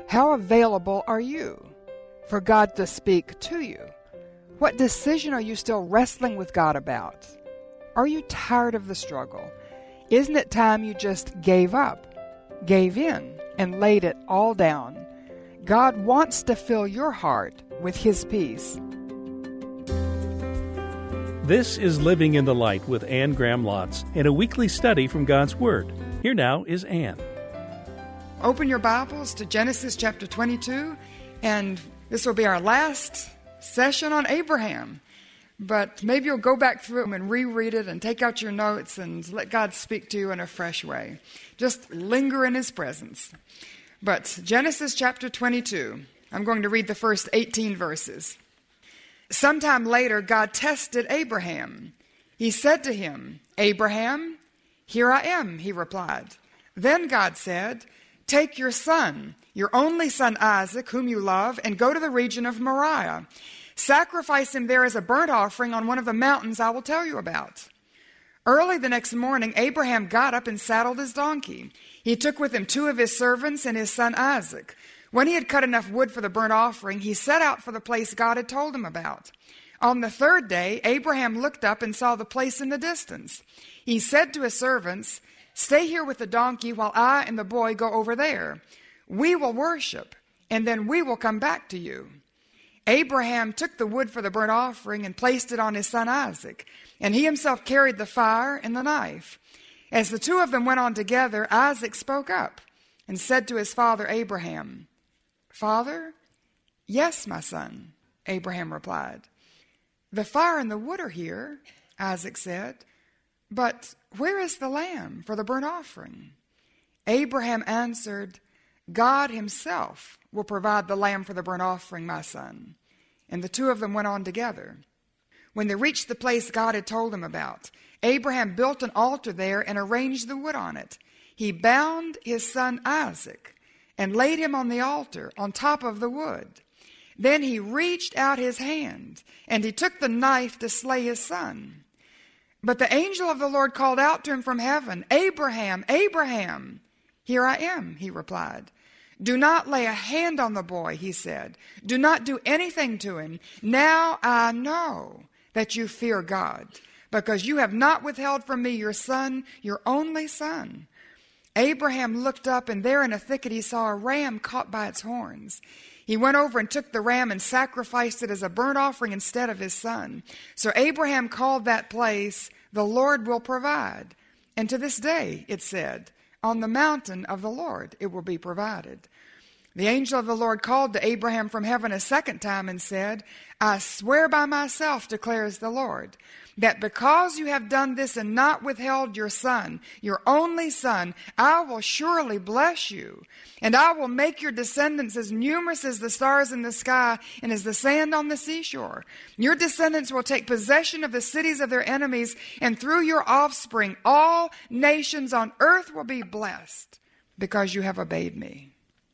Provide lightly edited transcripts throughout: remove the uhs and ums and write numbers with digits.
How available are you for God to speak to you? What decision are you still wrestling with God about? Are you tired of the struggle? Isn't it time you just gave up, gave in, and laid it all down? God wants to fill your heart with His peace. This is Living in the Light with Anne Graham Lotz and a weekly study from God's Word. Here now is Anne. Open your Bibles to Genesis chapter 22, and this will be our last session on Abraham. But maybe you'll go back through it and reread it and take out your notes and let God speak to you in a fresh way. Just linger in His presence. But Genesis chapter 22, I'm going to read the first 18 verses. Sometime later, God tested Abraham. He said to him, "Abraham, here I am," he replied. Then God said, "Take your son, your only son Isaac, whom you love, and go to the region of Moriah. Sacrifice him there as a burnt offering on one of the mountains I will tell you about." Early the next morning, Abraham got up and saddled his donkey. He took with him 2 of his servants and his son Isaac. When he had cut enough wood for the burnt offering, he set out for the place God had told him about. On the 3rd day, Abraham looked up and saw the place in the distance. He said to his servants, "Stay here with the donkey while I and the boy go over there. We will worship, and then we will come back to you." Abraham took the wood for the burnt offering and placed it on his son Isaac, and he himself carried the fire and the knife. As the 2 of them went on together, Isaac spoke up and said to his father Abraham, "Father?" "Yes, my son," Abraham replied. "The fire and the wood are here," Isaac said, "but where is the lamb for the burnt offering?" Abraham answered, "God Himself will provide the lamb for the burnt offering, my son." And the 2 of them went on together. When they reached the place God had told him about, Abraham built an altar there and arranged the wood on it. He bound his son Isaac and laid him on the altar on top of the wood. Then he reached out his hand and he took the knife to slay his son. But the angel of the Lord called out to him from heaven, "Abraham, Abraham." "Here I am," he replied. "Do not lay a hand on the boy," he said. "Do not do anything to him. Now I know that you fear God, because you have not withheld from me your son, your only son." Abraham looked up, and there in a thicket he saw a ram caught by its horns. He went over and took the ram and sacrificed it as a burnt offering instead of his son. So Abraham called that place, "The Lord will provide." And to this day, it said, "On the mountain of the Lord it will be provided." The angel of the Lord called to Abraham from heaven a second time and said, "I swear by myself, declares the Lord, that because you have done this and not withheld your son, your only son, I will surely bless you, and I will make your descendants as numerous as the stars in the sky and as the sand on the seashore. Your descendants will take possession of the cities of their enemies, and through your offspring all nations on earth will be blessed because you have obeyed me."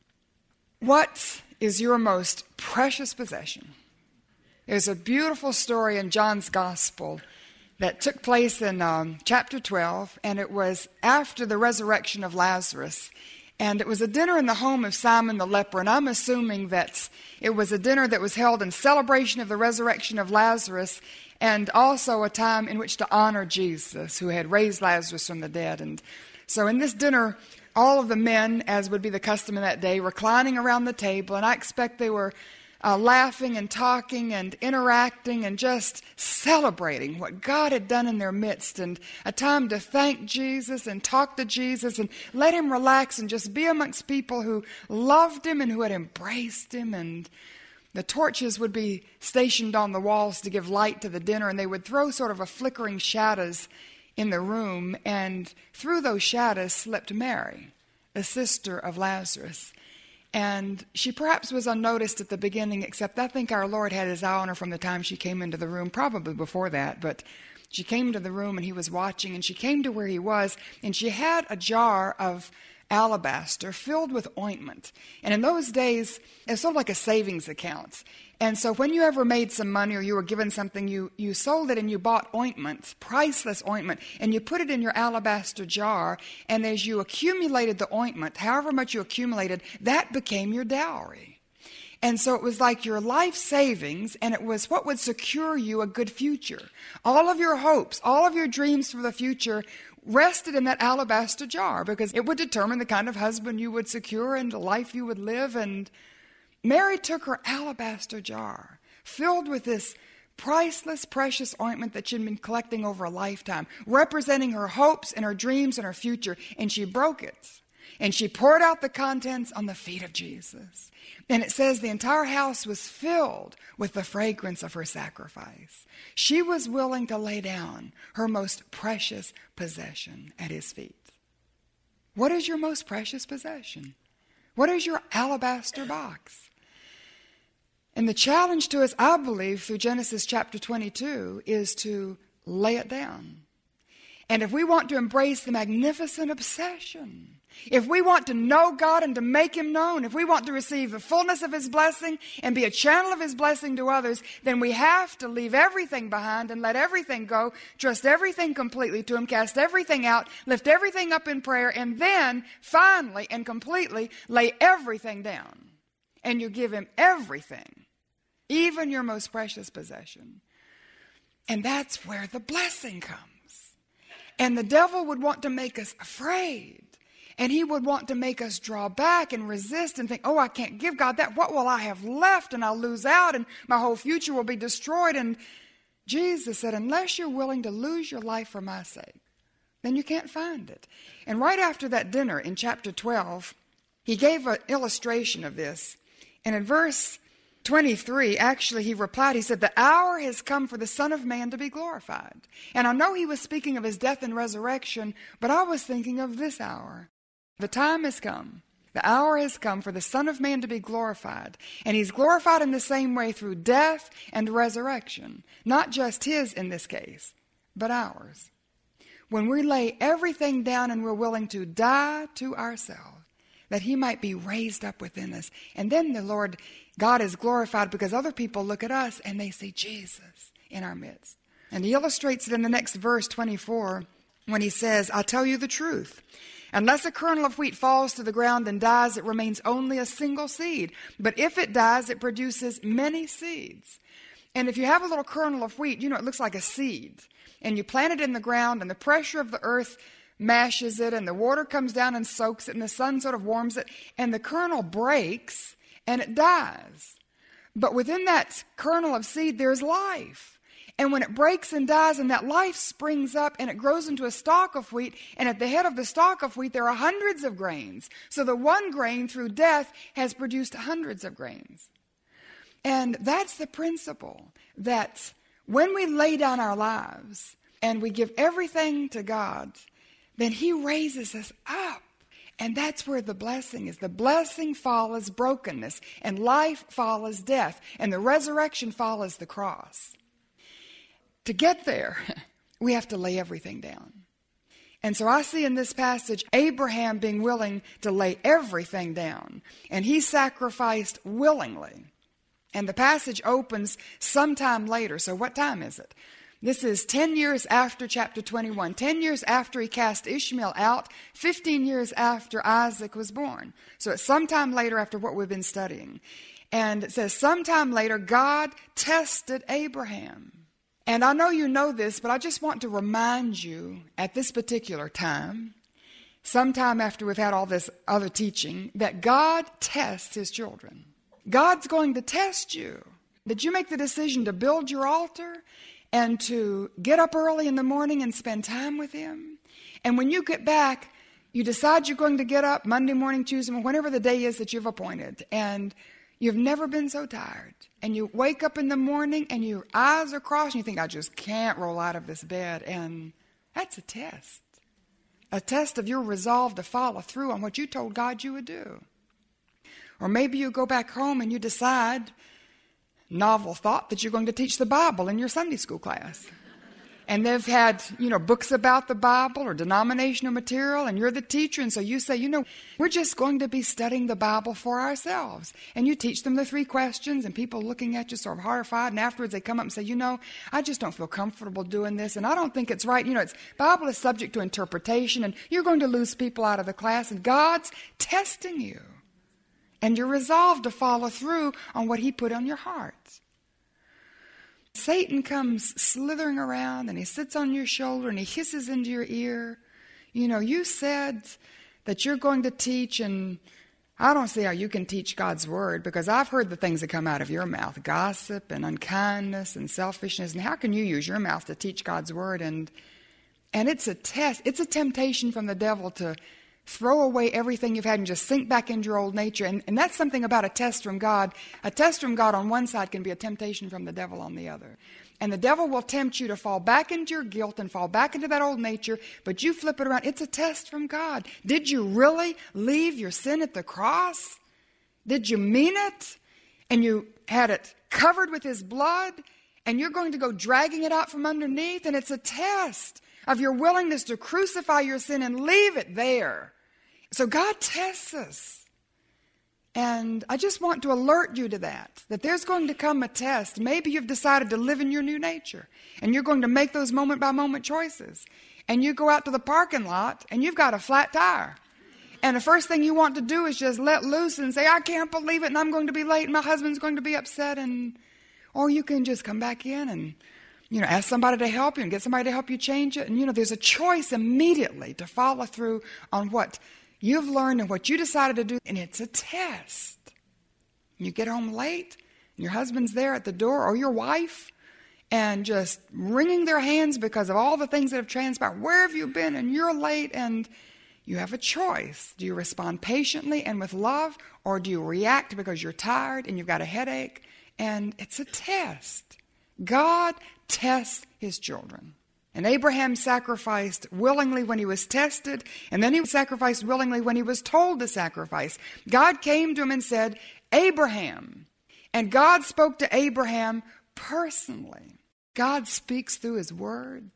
What is your most precious possession? There's a beautiful story in John's Gospel that took place in chapter 12, and it was after the resurrection of Lazarus. And it was a dinner in the home of Simon the leper, and I'm assuming that it was a dinner that was held in celebration of the resurrection of Lazarus, and also a time in which to honor Jesus, who had raised Lazarus from the dead. And so in this dinner, all of the men, as would be the custom in that day, reclining around the table, and I expect they were laughing and talking and interacting and just celebrating what God had done in their midst, and a time to thank Jesus and talk to Jesus and let Him relax and just be amongst people who loved Him and who had embraced Him. And the torches would be stationed on the walls to give light to the dinner, and they would throw sort of a flickering shadows in the room, and through those shadows slipped Mary, the sister of Lazarus. And she perhaps was unnoticed at the beginning, except I think our Lord had His eye on her from the time she came into the room, probably before that, but she came into the room and He was watching, and she came to where He was, and she had a jar of alabaster filled with ointment. And in those days, it's sort of like a savings account. And so when you ever made some money or you were given something, you sold it and you bought ointment, priceless ointment, and you put it in your alabaster jar. And as you accumulated the ointment, however much you accumulated, that became your dowry. And so it was like your life savings, and it was what would secure you a good future. All of your hopes, all of your dreams for the future rested in that alabaster jar, because it would determine the kind of husband you would secure and the life you would live. And Mary took her alabaster jar filled with this priceless, precious ointment that she'd been collecting over a lifetime, representing her hopes and her dreams and her future, and she broke it. And she poured out the contents on the feet of Jesus. And it says the entire house was filled with the fragrance of her sacrifice. She was willing to lay down her most precious possession at his feet. What is your most precious possession? What is your alabaster box? And the challenge to us, I believe, through Genesis chapter 22, is to lay it down. And if we want to embrace the magnificent obsession, if we want to know God and to make Him known, if we want to receive the fullness of His blessing and be a channel of His blessing to others, then we have to leave everything behind and let everything go, trust everything completely to Him, cast everything out, lift everything up in prayer, and then finally and completely lay everything down. And you give Him everything, even your most precious possession. And that's where the blessing comes. And the devil would want to make us afraid. And he would want to make us draw back and resist and think, oh, I can't give God that. What will I have left? And I'll lose out and my whole future will be destroyed. And Jesus said, unless you're willing to lose your life for my sake, then you can't find it. And right after that dinner in chapter 12, he gave an illustration of this. And in verse 23, actually, he replied, he said, the hour has come for the Son of Man to be glorified. And I know he was speaking of his death and resurrection, but I was thinking of this hour. The time has come. The hour has come for the Son of Man to be glorified. And he's glorified in the same way through death and resurrection. Not just his in this case, but ours. When we lay everything down and we're willing to die to ourselves, that he might be raised up within us. And then the Lord God is glorified because other people look at us and they see Jesus in our midst. And he illustrates it in the next verse, 24, when he says, I tell you the truth. Unless a kernel of wheat falls to the ground and dies, it remains only a single seed. But if it dies, it produces many seeds. And if you have a little kernel of wheat, you know, it looks like a seed. And you plant it in the ground, and the pressure of the earth mashes it, and the water comes down and soaks it, and the sun sort of warms it, and the kernel breaks, and it dies. But within that kernel of seed, there's life. And when it breaks and dies, and that life springs up, and it grows into a stalk of wheat, and at the head of the stalk of wheat, there are hundreds of grains. So the one grain, through death, has produced hundreds of grains. And that's the principle, that when we lay down our lives, and we give everything to God, then he raises us up. And that's where the blessing is. The blessing follows brokenness, and life follows death, and the resurrection follows the cross. To get there, we have to lay everything down. And so I see in this passage Abraham being willing to lay everything down. And he sacrificed willingly. And the passage opens sometime later. So what time is it? This is 10 years after chapter 21. 10 years after he cast Ishmael out. 15 years after Isaac was born. So it's sometime later after what we've been studying. And it says sometime later God tested Abraham. And I know you know this, but I just want to remind you at this particular time, sometime after we've had all this other teaching, that God tests his children. God's going to test you. Did you make the decision to build your altar and to get up early in the morning and spend time with him? And when you get back, you decide you're going to get up Monday morning, Tuesday morning, whenever the day is that you've appointed, and you've never been so tired. And you wake up in the morning and your eyes are crossed and you think, I just can't roll out of this bed. And that's a test. A test of your resolve to follow through on what you told God you would do. Or maybe you go back home and you decide, novel thought, that you're going to teach the Bible in your Sunday school class. And they've had, books about the Bible or denominational material, and you're the teacher, and so you say, we're just going to be studying the Bible for ourselves. And you teach them the 3 questions, and people looking at you sort of horrified, and afterwards they come up and say, I just don't feel comfortable doing this, and I don't think it's right. Bible is subject to interpretation, and you're going to lose people out of the class, and God's testing you. And you're resolved to follow through on what He put on your heart. Satan comes slithering around and he sits on your shoulder and he hisses into your ear. You said that you're going to teach, and I don't see how you can teach God's word, because I've heard the things that come out of your mouth, gossip and unkindness and selfishness. And how can you use your mouth to teach God's word? And it's a test. It's a temptation from the devil to throw away everything you've had and just sink back into your old nature. And that's something about a test from God. A test from God on one side can be a temptation from the devil on the other. And the devil will tempt you to fall back into your guilt and fall back into that old nature, but you flip it around. It's a test from God. Did you really leave your sin at the cross? Did you mean it? And you had it covered with His blood, and you're going to go dragging it out from underneath, and it's a test of your willingness to crucify your sin and leave it there. So God tests us. And I just want to alert you to that there's going to come a test. Maybe you've decided to live in your new nature, and you're going to make those moment-by-moment choices. And you go out to the parking lot, and you've got a flat tire. And the first thing you want to do is just let loose and say, I can't believe it, and I'm going to be late, and my husband's going to be upset. Or you can just come back in and ask somebody to help you and get somebody to help you change it. And, there's a choice immediately to follow through on what you've learned and what you decided to do. And it's a test. You get home late, and your husband's there at the door, or your wife, and just wringing their hands because of all the things that have transpired. Where have you been? And you're late, and you have a choice. Do you respond patiently and with love, or do you react because you're tired and you've got a headache? And it's a test. God tests His children. And Abraham sacrificed willingly when he was tested, and then he sacrificed willingly when he was told to sacrifice. God came to him and said, Abraham. And God spoke to Abraham personally. God speaks through His word.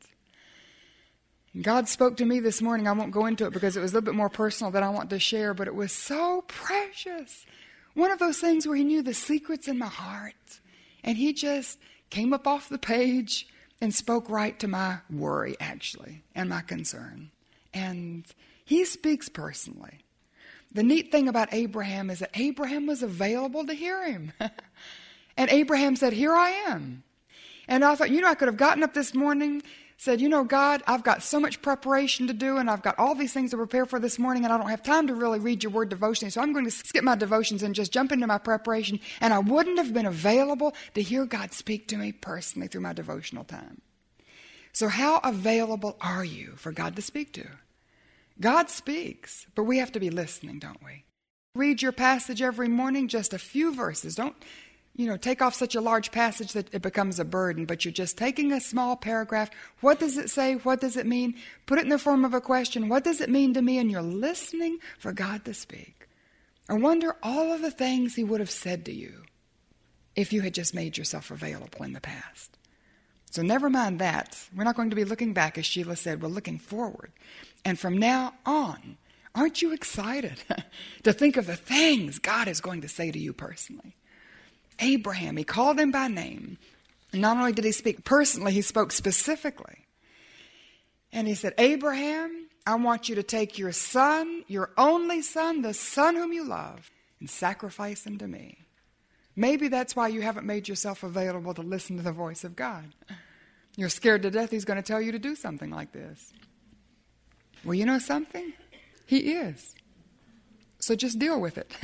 God spoke to me this morning. I won't go into it because it was a little bit more personal than I want to share, but it was so precious. One of those things where He knew the secrets in my heart, and He just came up off the page and spoke right to my worry, actually, and my concern. And He speaks personally. The neat thing about Abraham is that Abraham was available to hear Him. And Abraham said, here I am. And I thought, I could have gotten up this morning, said, God, I've got so much preparation to do, and I've got all these things to prepare for this morning, and I don't have time to really read your word devotion, so I'm going to skip my devotions and just jump into my preparation. And I wouldn't have been available to hear God speak to me personally through my devotional time. So how available are you for God to speak to? God speaks, but we have to be listening, don't we? Read your passage every morning, just a few verses. Don't take off such a large passage that it becomes a burden, but you're just taking a small paragraph. What does it say? What does it mean? Put it in the form of a question. What does it mean to me? And you're listening for God to speak. I wonder all of the things He would have said to you if you had just made yourself available in the past. So never mind that. We're not going to be looking back, as Sheila said. We're looking forward. And from now on, aren't you excited to think of the things God is going to say to you personally? Abraham, He called him by name. And not only did He speak personally, He spoke specifically. And He said, Abraham, I want you to take your son, your only son, the son whom you love, and sacrifice him to me. Maybe that's why you haven't made yourself available to listen to the voice of God. You're scared to death He's going to tell you to do something like this. Well, you know something? He is. So just deal with it.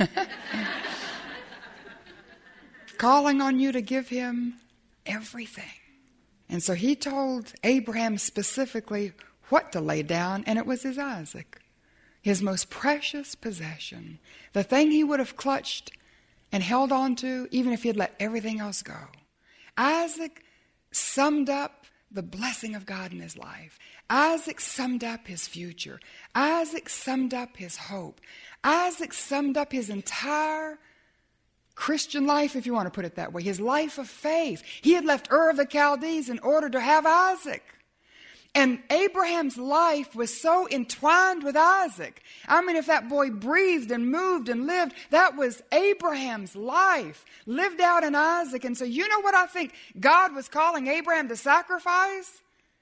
Calling on you to give Him everything. And so He told Abraham specifically what to lay down, and it was his Isaac, his most precious possession, the thing he would have clutched and held on to even if he had let everything else go. Isaac summed up the blessing of God in his life. Isaac summed up his future. Isaac summed up his hope. Isaac summed up his entire Christian life, if you want to put it that way, his life of faith. He had left Ur of the Chaldees in order to have Isaac. And Abraham's life was so entwined with Isaac. I mean, if that boy breathed and moved and lived, that was Abraham's life, lived out in Isaac. And so you know what I think God was calling Abraham to sacrifice?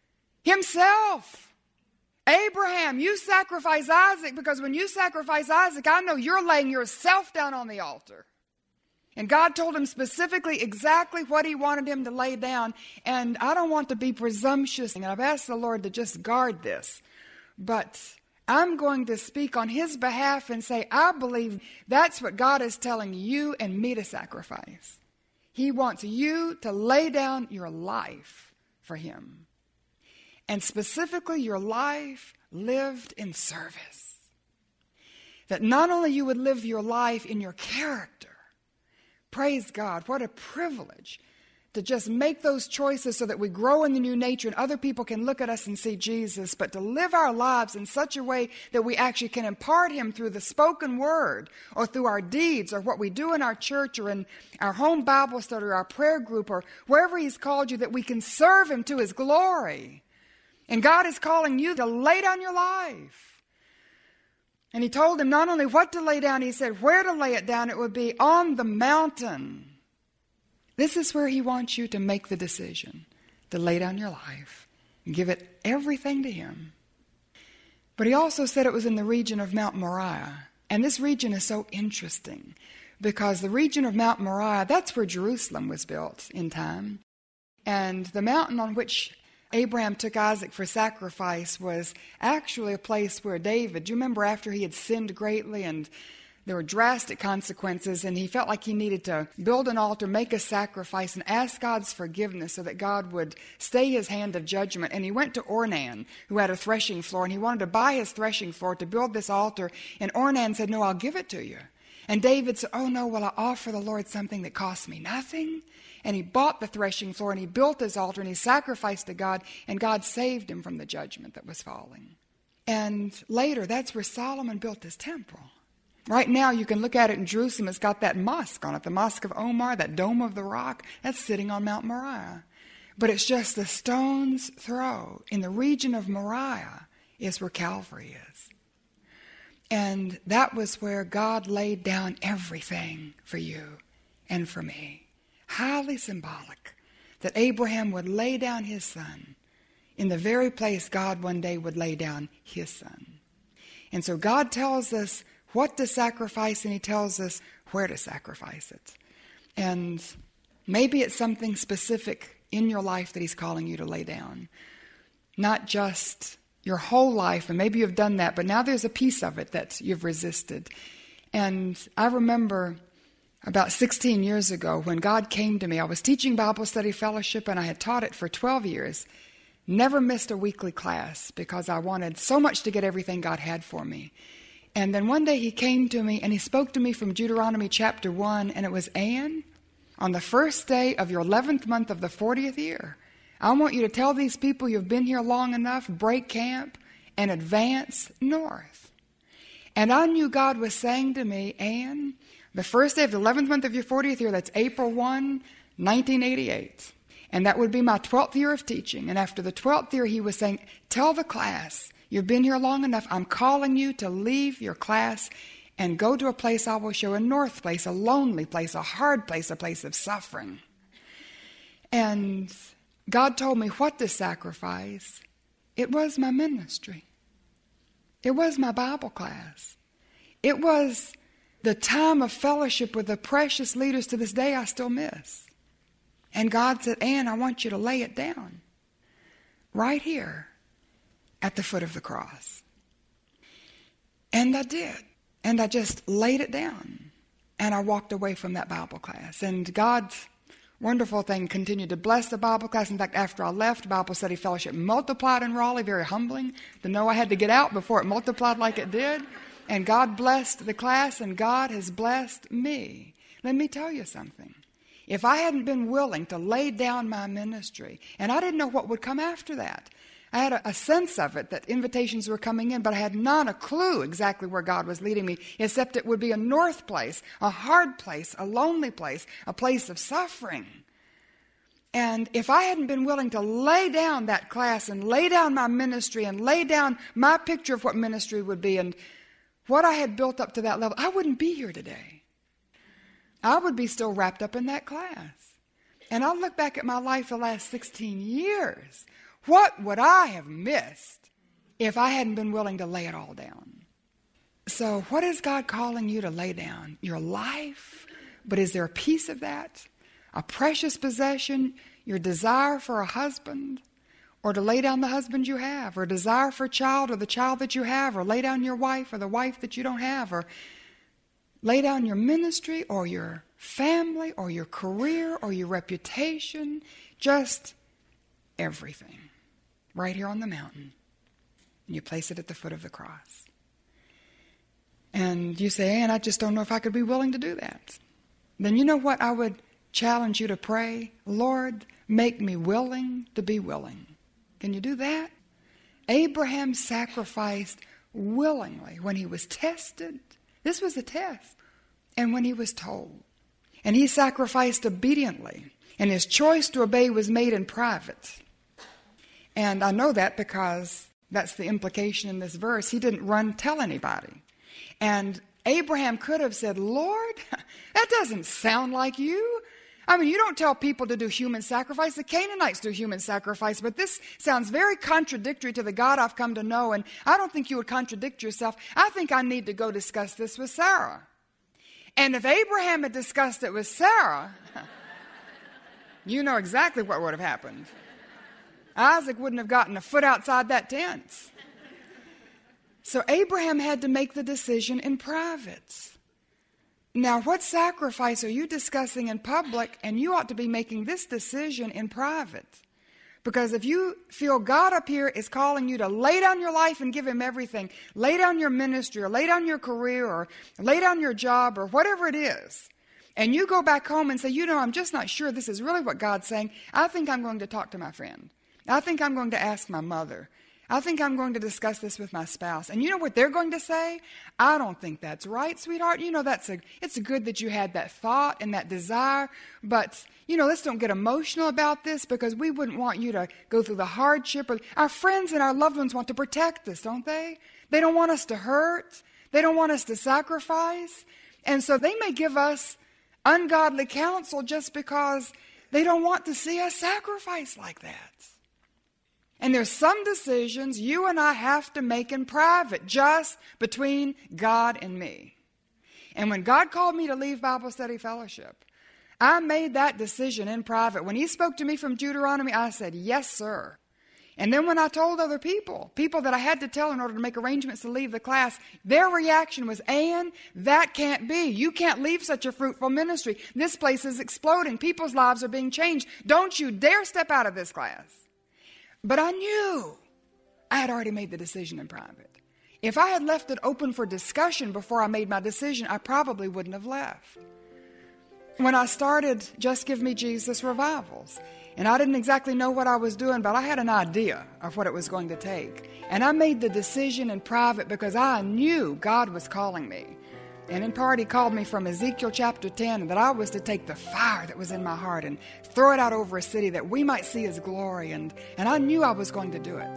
Himself. Abraham, you sacrifice Isaac, because when you sacrifice Isaac, I know you're laying yourself down on the altar. And God told him specifically exactly what he wanted him to lay down. And I don't want to be presumptuous, and I've asked the Lord to just guard this. But I'm going to speak on his behalf and say, I believe that's what God is telling you and me to sacrifice. He wants you to lay down your life for him. And specifically your life lived in service. That not only you would live your life in your character. Praise God, what a privilege to just make those choices so that we grow in the new nature and other people can look at us and see Jesus, but to live our lives in such a way that we actually can impart him through the spoken word or through our deeds or what we do in our church or in our home Bible study or our prayer group or wherever he's called you, that we can serve him to his glory. And God is calling you to lay down your life. And he told him not only what to lay down, he said where to lay it down. It would be on the mountain. This is where he wants you to make the decision to lay down your life and give it everything to him. But he also said it was in the region of Mount Moriah. And this region is so interesting because the region of Mount Moriah, that's where Jerusalem was built in time. And the mountain on which Abraham took Isaac for sacrifice was actually a place where David, do you remember after he had sinned greatly and there were drastic consequences and he felt like he needed to build an altar, make a sacrifice and ask God's forgiveness so that God would stay his hand of judgment. And he went to Ornan, who had a threshing floor, and he wanted to buy his threshing floor to build this altar. And Ornan said, no, I'll give it to you. And David said, oh no, will I offer the Lord something that costs me nothing? And he bought the threshing floor and he built his altar and he sacrificed to God, and God saved him from the judgment that was falling. And later, that's where Solomon built his temple. Right now, you can look at it in Jerusalem. It's got that mosque on it, the Mosque of Omar, that Dome of the Rock. That's sitting on Mount Moriah. But it's just a stone's throw. In the region of Moriah is where Calvary is. And that was where God laid down everything for you and for me. Highly symbolic that Abraham would lay down his son in the very place God one day would lay down his son. And so God tells us what to sacrifice and he tells us where to sacrifice it. And maybe it's something specific in your life that he's calling you to lay down. Not just your whole life, and maybe you've done that, but now there's a piece of it that you've resisted. And I remember about 16 years ago when God came to me. I was teaching Bible study fellowship and I had taught it for 12 years. Never missed a weekly class because I wanted so much to get everything God had for me. And then one day he came to me and he spoke to me from Deuteronomy chapter 1, and it was, Ann, on the first day of your 11th month of the 40th year, I want you to tell these people you've been here long enough, break camp and advance north. And I knew God was saying to me, Ann, the first day of the 11th month of your 40th year, that's April 1, 1988. And that would be my 12th year of teaching. And after the 12th year, he was saying, tell the class, you've been here long enough. I'm calling you to leave your class and go to a place I will show, a north place, a lonely place, a hard place, a place of suffering. And God told me what to sacrifice. It was my ministry. It was my Bible class. It was the time of fellowship with the precious leaders to this day I still miss. And God said, Ann, I want you to lay it down right here at the foot of the cross. And I did. And I just laid it down. And I walked away from that Bible class. And God's wonderful thing continued to bless the Bible class. In fact, after I left, Bible study fellowship multiplied in Raleigh. Very humbling to know I had to get out before it multiplied like it did. And God blessed the class, and God has blessed me. Let me tell you something. If I hadn't been willing to lay down my ministry, and I didn't know what would come after that. I had a sense of it, that invitations were coming in, but I had not a clue exactly where God was leading me, except it would be a north place, a hard place, a lonely place, a place of suffering. And if I hadn't been willing to lay down that class and lay down my ministry and lay down my picture of what ministry would be and what I had built up to that level, I wouldn't be here today. I would be still wrapped up in that class. And I look back at my life the last 16 years. What would I have missed if I hadn't been willing to lay it all down? So what is God calling you to lay down? Your life? But is there a piece of that? A precious possession, your desire for a husband, or to lay down the husband you have, or a desire for a child, or the child that you have, or lay down your wife, or the wife that you don't have, or lay down your ministry, or your family, or your career, or your reputation, just everything, right here on the mountain. And you place it at the foot of the cross. And you say, Ann, I just don't know if I could be willing to do that. Then you know what I would challenge you to pray? Lord, make me willing to be willing. Can you do that? Abraham sacrificed willingly when he was tested. This was a test. And when he was told. And he sacrificed obediently. And his choice to obey was made in private. And I know that because that's the implication in this verse. He didn't tell anybody. And Abraham could have said, Lord, that doesn't sound like you. I mean, you don't tell people to do human sacrifice. The Canaanites do human sacrifice, but this sounds very contradictory to the God I've come to know, and I don't think you would contradict yourself. I think I need to go discuss this with Sarah. And if Abraham had discussed it with Sarah, you know exactly what would have happened. Isaac wouldn't have gotten a foot outside that tent. So Abraham had to make the decision in private. Now, what sacrifice are you discussing in public? And you ought to be making this decision in private. Because if you feel God up here is calling you to lay down your life and give Him everything, lay down your ministry, or lay down your career, or lay down your job, or whatever it is, and you go back home and say, I'm just not sure this is really what God's saying, I think I'm going to talk to my friend. I think I'm going to ask my mother. I think I'm going to discuss this with my spouse. And you know what they're going to say? I don't think that's right, sweetheart. It's good that you had that thought and that desire. But, let's don't get emotional about this because we wouldn't want you to go through the hardship. Our friends and our loved ones want to protect us, don't they? They don't want us to hurt. They don't want us to sacrifice. And so they may give us ungodly counsel just because they don't want to see us sacrifice like that. And there's some decisions you and I have to make in private, just between God and me. And when God called me to leave Bible Study Fellowship, I made that decision in private. When He spoke to me from Deuteronomy, I said, yes, sir. And then when I told other people that I had to tell in order to make arrangements to leave the class, their reaction was, Ann, that can't be. You can't leave such a fruitful ministry. This place is exploding. People's lives are being changed. Don't you dare step out of this class. But I knew I had already made the decision in private. If I had left it open for discussion before I made my decision, I probably wouldn't have left. When I started Just Give Me Jesus revivals, and I didn't exactly know what I was doing, but I had an idea of what it was going to take. And I made the decision in private because I knew God was calling me. And in part, He called me from Ezekiel chapter 10, and that I was to take the fire that was in my heart and throw it out over a city that we might see His glory. And I knew I was going to do it.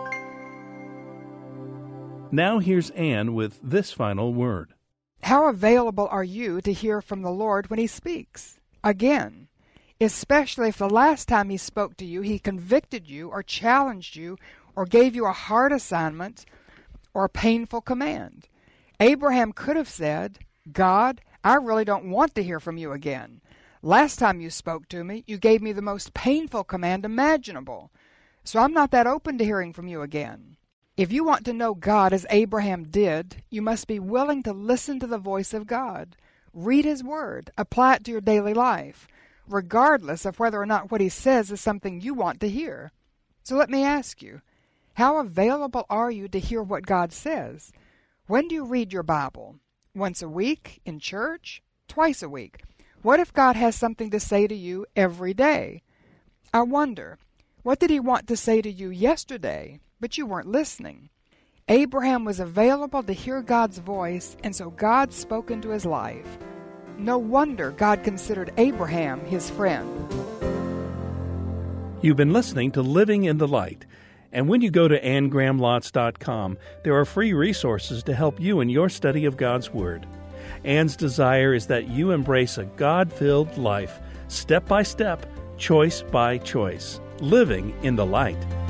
Now here's Ann with this final word. How available are you to hear from the Lord when He speaks? Again, especially if the last time He spoke to you, He convicted you or challenged you or gave you a hard assignment or a painful command. Abraham could have said, God, I really don't want to hear from you again. Last time you spoke to me, you gave me the most painful command imaginable. So I'm not that open to hearing from you again. If you want to know God as Abraham did, you must be willing to listen to the voice of God. Read His Word. Apply it to your daily life, regardless of whether or not what He says is something you want to hear. So let me ask you, how available are you to hear what God says? When do you read your Bible? Once a week? In church? Twice a week? What if God has something to say to you every day? I wonder, what did He want to say to you yesterday, but you weren't listening? Abraham was available to hear God's voice, and so God spoke into his life. No wonder God considered Abraham His friend. You've been listening to Living in the Light. And when you go to AnnGrahamLotz.com, there are free resources to help you in your study of God's Word. Ann's desire is that you embrace a God-filled life, step by step, choice by choice, living in the light.